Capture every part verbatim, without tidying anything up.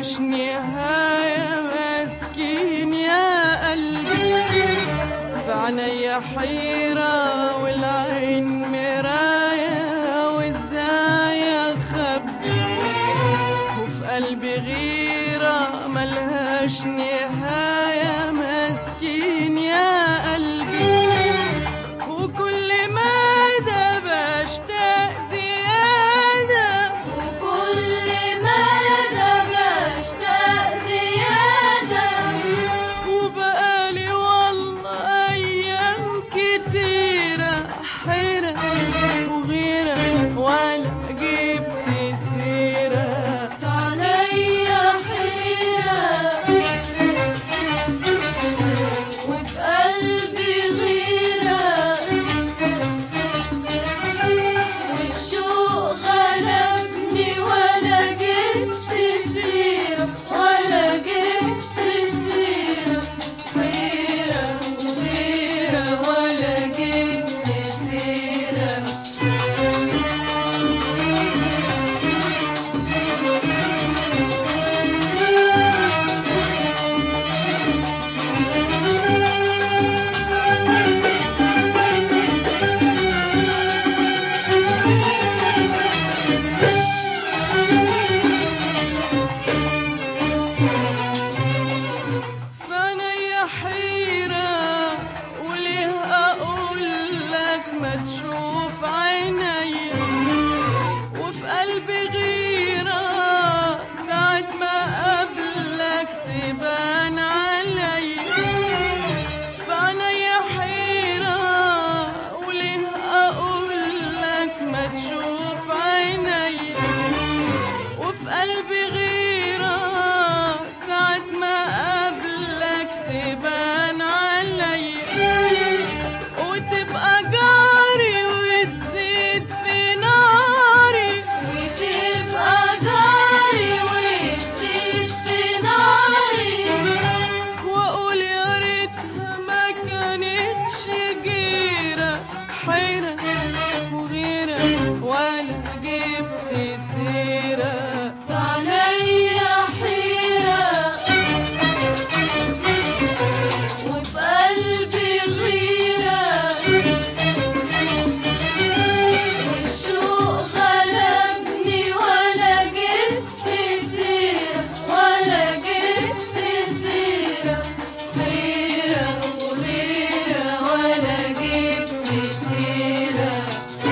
ملهاش نهاية مسكين يا قلبي، في عينيا حيرة والعين مراية وازاي اخبي، وفي قلبي غيرة ملهاش نهاية مسكين يا قلبي، وكل مدى بشتاق زيادة، وكل مدى بشتاق زيادة، وبقالي والله أيام كتيرة حيرة وغيرة ولا جبت سيرة، عليا حيرة وفي قلبي غيرة، والشوق غلبني ولا جبت سيرة ولا جبت سيرة، غيرة وغيرة ولا جبت سيرة. فعينيا حيرة وليه أقولك ما تشوف عينيا، وفي قلبي غيرة ساعة ما قبلك تبان عليا، فعينيا حيرة وليه أقولك ما تشوف عينيا، وفي قلبي غيرة ساعة ما قبلك تبان عليا، وتبقى جاري وتزيد في ناري، وتبقى جاري وتزيد في ناري، واقول يا ريتها ما كانتش جيرة حيرة وغيرة ولا جبت سيرة، عليا حيرة وفي قلبي غيرة، والشوق غلبني ولا جبت سيرة ولا جبت سيرة، حيرة وغيرة ولا جبت سيرة.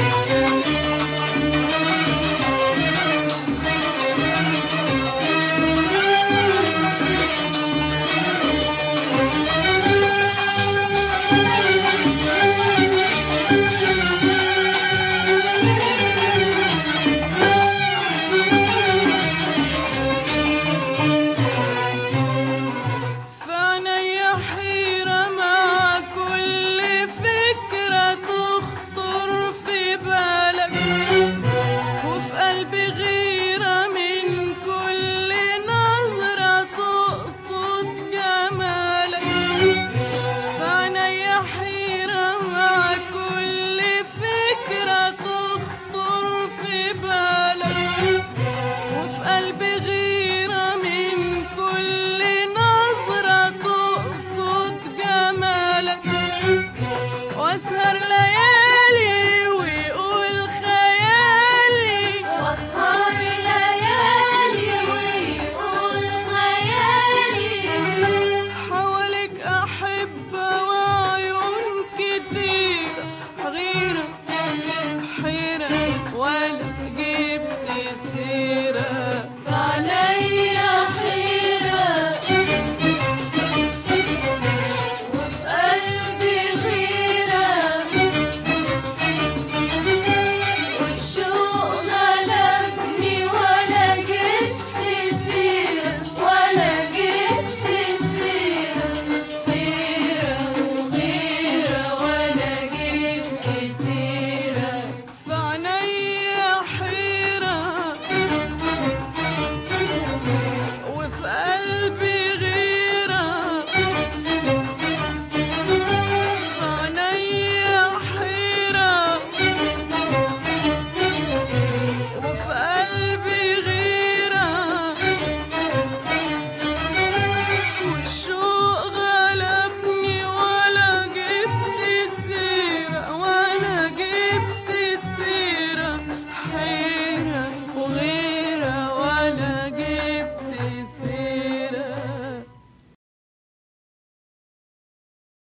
فعينيا حيرة مع كل فكرة تخطر في بالك، وفي قلبي